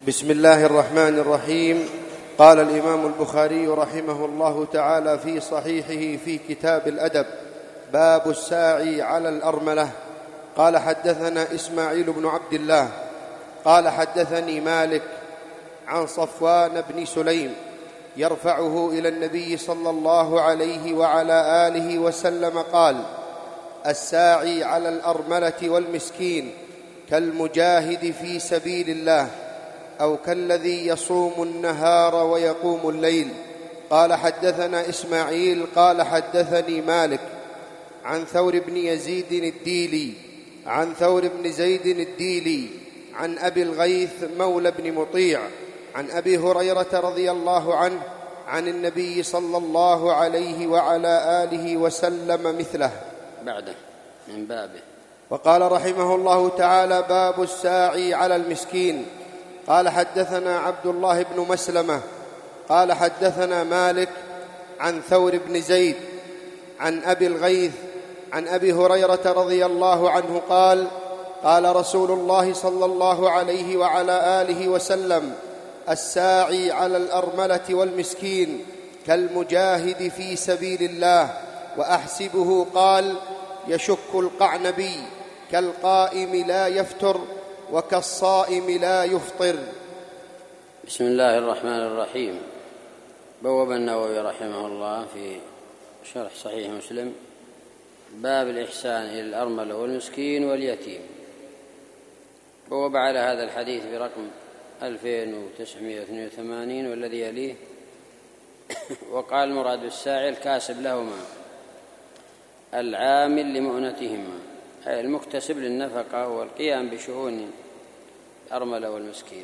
بسم الله الرحمن الرحيم. قال الإمام البخاري رحمه الله تعالى في صحيحه في كتاب الأدب: باب الساعي على الأرملة. قال حدثنا إسماعيل بن عبد الله قال حدثني مالك عن صفوان بن سليم يرفعه إلى النبي صلى الله عليه وعلى آله وسلم قال: الساعي على الأرملة والمسكين كالمجاهد في سبيل الله، أو كالذي يصوم النهار ويقوم الليل. قال حدثنا إسماعيل قال حدثني مالك عن ثور بن يزيد الديلي عن ثور بن زيد الديلي عن أبي الغيث مولى بن مطيع عن أبي هريرة رضي الله عنه عن النبي صلى الله عليه وعلى آله وسلم مثله بعده من بابه. وقال رحمه الله تعالى: باب الساعي على المسكين. قال حدثنا عبد الله بن مسلمة قال حدثنا مالك عن ثور بن زيد عن أبي الغيث عن أبي هريرة رضي الله عنه قال: قال رسول الله صلى الله عليه وعلى آله وسلم: الساعي على الأرملة والمسكين كالمجاهد في سبيل الله. وأحسبه قال: يشك القعنبي كالقائم لا يفتر وكالصائم لا يفطر. بسم الله الرحمن الرحيم. بوب النووي رحمه الله في شرح صحيح مسلم باب الإحسان إلى الأرملة والمسكين واليتيم. بوب على هذا الحديث برقم 2982 والذي يليه، وقال: المراد بالساعي الكاسب لهما العامل لمؤنتهما، أي المكتسب للنفقة والقيام بشؤون الأرملة والمسكين.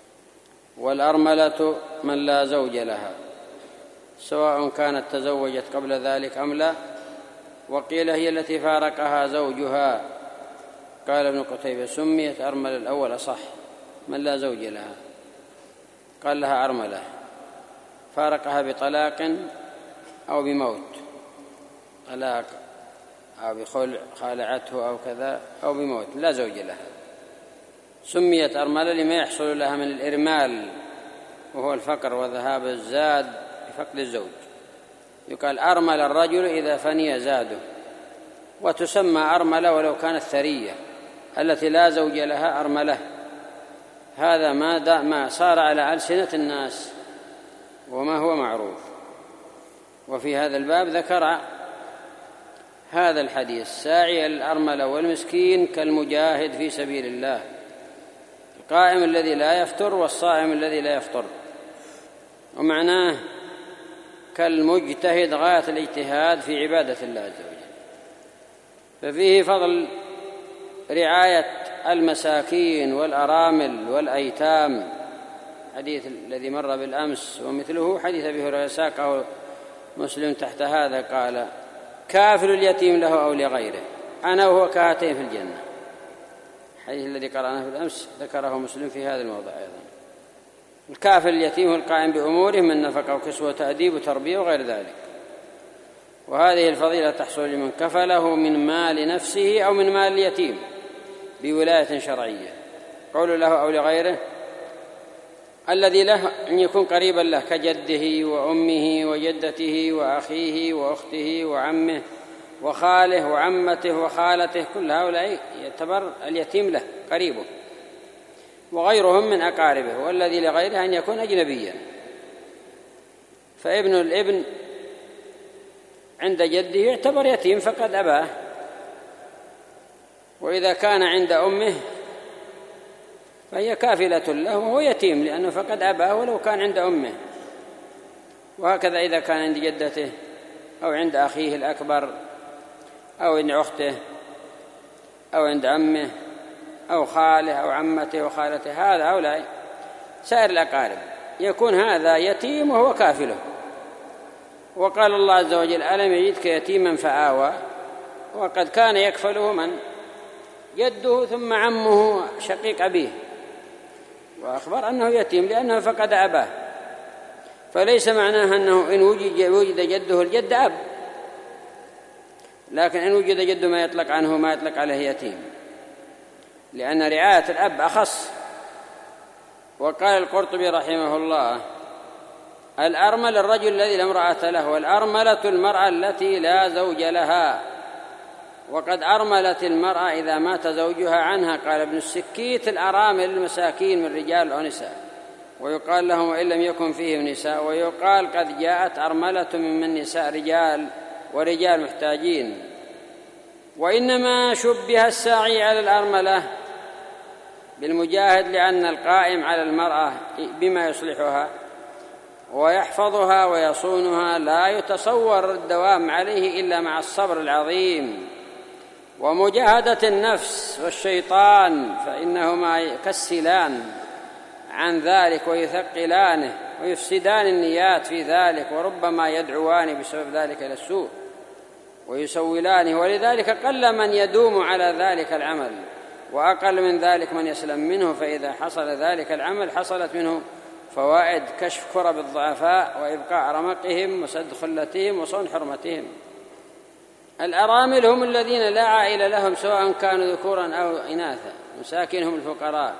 والأرملة من لا زوج لها، سواء كانت تزوجت قبل ذلك أم لا، وقيل هي التي فارقها زوجها. قال ابن قتيبة: سميت أرملة الأول صح، من لا زوج لها، قال لها أرملة، فارقها بطلاق أو بموت، طلاق أو خالعته أو كذا أو بموت، لا زوج لها. سميت أرملة لما يحصل لها من الإرمال، وهو الفقر وذهاب الزاد بفقد الزوج. يقال أرمل الرجل إذا فني زاده، وتسمى أرملة ولو كانت ثرية، التي لا زوج لها أرملة. هذا ما صار على ألسنة الناس وما هو معروف. وفي هذا الباب ذكر هذا الحديث: الساعي الأرملة والمسكين كالمجاهد في سبيل الله، القائم الذي لا يفطر والصائم الذي لا يفطر. ومعناه كالمجتهد غاية الاجتهاد في عبادة الله عز وجل. ففيه فضل رعاية المساكين والأرامل والأيتام، حديث الذي مر بالأمس، ومثله حديث أبي هريرة ساقه مسلم تحت هذا، قال: كافل اليتيم له أو لغيره، أنا وهو كهاتين في الجنة. الحديث الذي قرأناه بالأمس ذكره مسلم في هذا الموضع أيضا. الكافل اليتيم هو القائم بأموره من نفقة وكسوة وتأديب وتربية وغير ذلك. وهذه الفضيلة تحصل لمن كفله من مال نفسه أو من مال اليتيم بولاية شرعية. قول له أو لغيره، الذي له أن يكون قريبا له كجده وأمه وجدته وأخيه وأخته وعمه وخاله وعمته وخالته، كل هؤلاء يعتبر اليتيم له قريبه، وغيرهم من أقاربه. والذي لغيره أن يكون أجنبيا، فابن الابن عند جده يعتبر يتيم فقد أباه، وإذا كان عند أمه فهي كافلة له وهو يتيم لأنه فقد أباه ولو كان عند أمه. وهكذا إذا كان عند جدته أو عند أخيه الأكبر أو عند أخته أو عند عمه أو خاله أو عمته وخالته، هذا هؤلاء سائر الأقارب، يكون هذا يتيم وهو كافله. وقال الله عز وجل: ألم يجدك يتيما فآوى. وقد كان يكفله من؟ جده ثم عمه شقيق أبيه، وأخبر أنه يتيم لأنه فقد أباه. فليس معناه أنه إن وجد جده الجد أب، لكن إن وجد جده ما يطلق عنه ما يطلق عليه يتيم، لأن رعاية الأب أخص وقال القرطبي رحمه الله: الأرمل الرجل الذي لا امرأة له، والأرملة المرأة التي لا زوج لها. وقد أرملت المرأة إذا مات زوجها عنها. قال ابن السكيت: الأرامل المساكين من رجال أو نساء، ويقال لهم وإن لم يكن فيهم نساء. ويقال: قد جاءت أرملة من نساء رجال ورجال محتاجين. وإنما شبه الساعي على الأرملة بالمجاهد، لأن القائم على المرأة بما يصلحها ويحفظها ويصونها لا يتصور الدوام عليه إلا مع الصبر العظيم ومجاهدة النفس والشيطان، فإنهما يكسلان عن ذلك ويثقلانه ويفسدان النيات في ذلك، وربما يدعوان بسبب ذلك إلى السوء ويسولانه. ولذلك قل من يدوم على ذلك العمل، وأقل من ذلك من يسلم منه. فإذا حصل ذلك العمل حصلت منه فوائد: كشف كرب الضعفاء، وإبقاء رمقهم، وسد خلتهم، وصون حرمتهم. الأرامل هم الذين لا عائل لهم سواء كانوا ذكورا أو إناثا، مساكنهم الفقراء.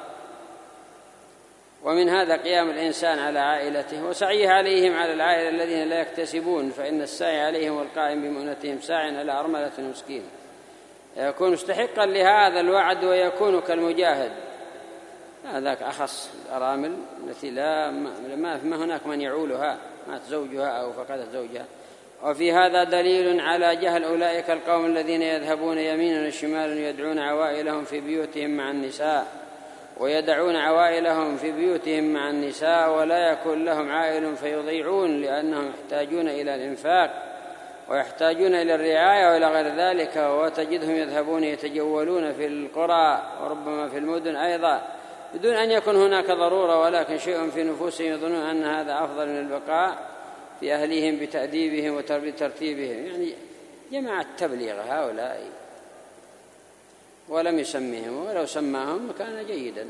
ومن هذا قيام الإنسان على عائلته وسعيه عليهم على العائلة الذين لا يكتسبون، فإن السعي عليهم والقائم بمؤنتهم ساع على أرملة مسكين، يكون مستحقا لهذا الوعد ويكون كالمجاهد. هذاك أخص الأرامل التي ما هناك من يعولها، مات زوجها أو فقدت زوجها. وفي هذا دليل على جهل أولئك القوم الذين يذهبون يمينا وشمالا يدعون عوائلهم في بيوتهم مع النساء، ويدعون عوائلهم في بيوتهم مع النساء ولا يكون لهم عائل فيضيعون، لأنهم يحتاجون إلى الإنفاق ويحتاجون إلى الرعاية وإلى غير ذلك. وتجدهم يذهبون يتجولون في القرى وربما في المدن أيضا بدون أن يكون هناك ضرورة، ولكن شيء في نفوسهم يظنون أن هذا أفضل من البقاء في أهليهم بتأديبهم وترتيبهم. يعني جماعة تبليغ هؤلاء، ولم يسميهم، ولو سماهم كان جيدا.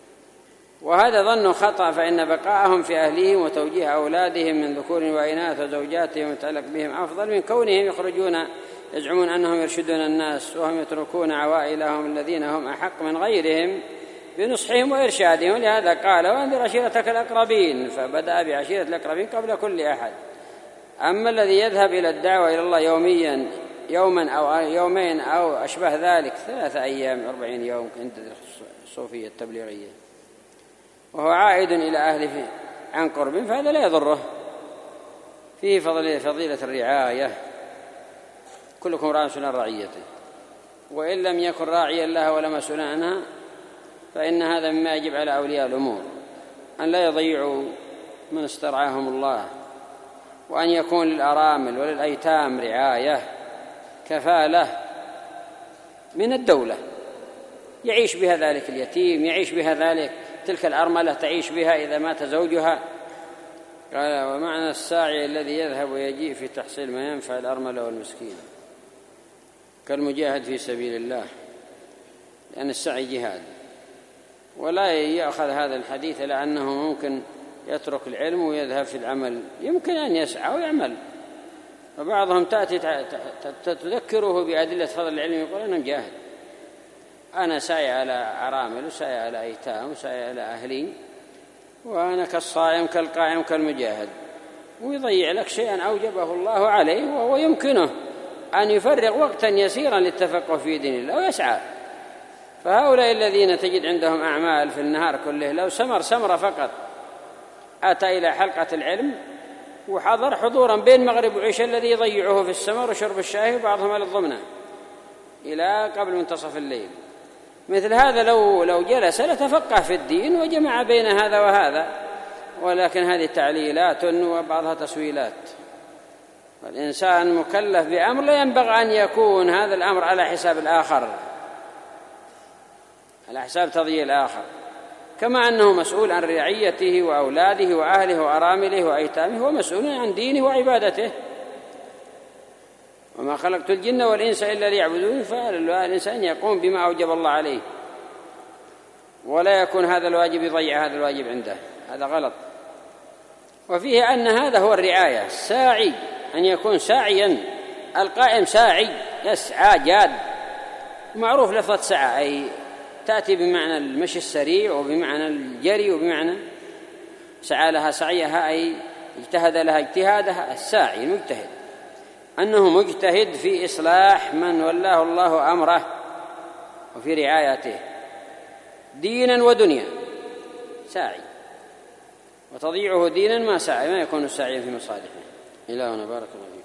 وهذا ظن خطأ، فإن بقاءهم في أهليهم وتوجيه أولادهم من ذكور وإناث وزوجاتهم متعلق بهم أفضل من كونهم يخرجون يزعمون أنهم يرشدون الناس وهم يتركون عوائلهم الذين هم أحق من غيرهم بنصحهم وإرشادهم. لهذا قال: وأنذر عشيرتك الأقربين، فبدأ بعشيرة الأقربين قبل كل أحد. أما الذي يذهب إلى الدعوة إلى الله يوما أو يومين أو أشبه ذلك 3 أيام 40 يوم عند الصوفية التبليغية، وهو عائد إلى أهله عن قرب، فهذا لا يضره. فيه فضيلة الرعاية: كلكم راع عن رعيته، وإن لم يكن راعيا لها ولا مسؤولا عنها فإن هذا مما يجب على أولياء الأمور، أن لا يضيعوا من استرعاهم الله، وأن يكون للأرامل وللأيتام رعاية كفالة من الدولة يعيش بها ذلك اليتيم، يعيش بها ذلك تلك الأرملة تعيش بها إذا مات زوجها. قال: ومعنى الساعي الذي يذهب ويجيء في تحصيل ما ينفع الأرملة والمسكين كالمجاهد في سبيل الله، لأن السعي جهاد. ولا يأخذ هذا الحديث لأنه ممكن يترك العلم ويذهب في العمل، يمكن أن يسعى ويعمل. وبعضهم تأتي تذكره بأدلة فضل العلم، يقول: أنا مجاهد، أنا ساعي على أرامل وساعي على أيتام وساعي على أهلي، وأنا كالصائم كالقائم كالمجاهد، ويضيع لك شيئا أوجبه الله عليه، وهو يمكنه أن يفرغ وقتا يسيرا للتفقه في دين الله ويسعى. فهؤلاء الذين تجد عندهم أعمال في النهار كله، لو سمرة فقط أتى إلى حلقة العلم وحضر حضورا بين مغرب وعشاء الذي يضيعه في السمر وشرب الشاي وبعضهم على الضمنة إلى قبل منتصف الليل، مثل هذا لو جلس لتفقه في الدين وجمع بين هذا وهذا. ولكن هذه تعليلات وبعضها تسويلات. والإنسان مكلف بأمر لا ينبغي أن يكون هذا الأمر على حساب الآخر، على حساب تضييع الآخر، كما أنه مسؤول عن رعيته وأولاده وأهله وأرامله وأيتامه، هو مسؤول عن دينه وعبادته. وما خلقت الجن والإنس إلا ليعبدون، فالإنسان يقوم بما أوجب الله عليه، ولا يكون هذا الواجب يضيع هذا الواجب عنده، هذا غلط. وفيه أن هذا هو الرعاية، ساعي أن يكون ساعيا، القائم ساعي يسعى جاد، معروف لفظة سعى أي تأتي بمعنى المشي السريع وبمعنى الجري وبمعنى سعى لها سعيها، أي اجتهد لها اجتهادها. الساعي المجتهد أنه مجتهد في إصلاح من ولاه الله أمره وفي رعايته دينا ودنيا، ساعي، وتضيعه دينا ما سعى، ما يكون الساعي في مصالحه. إلهنا بارك الله فيك.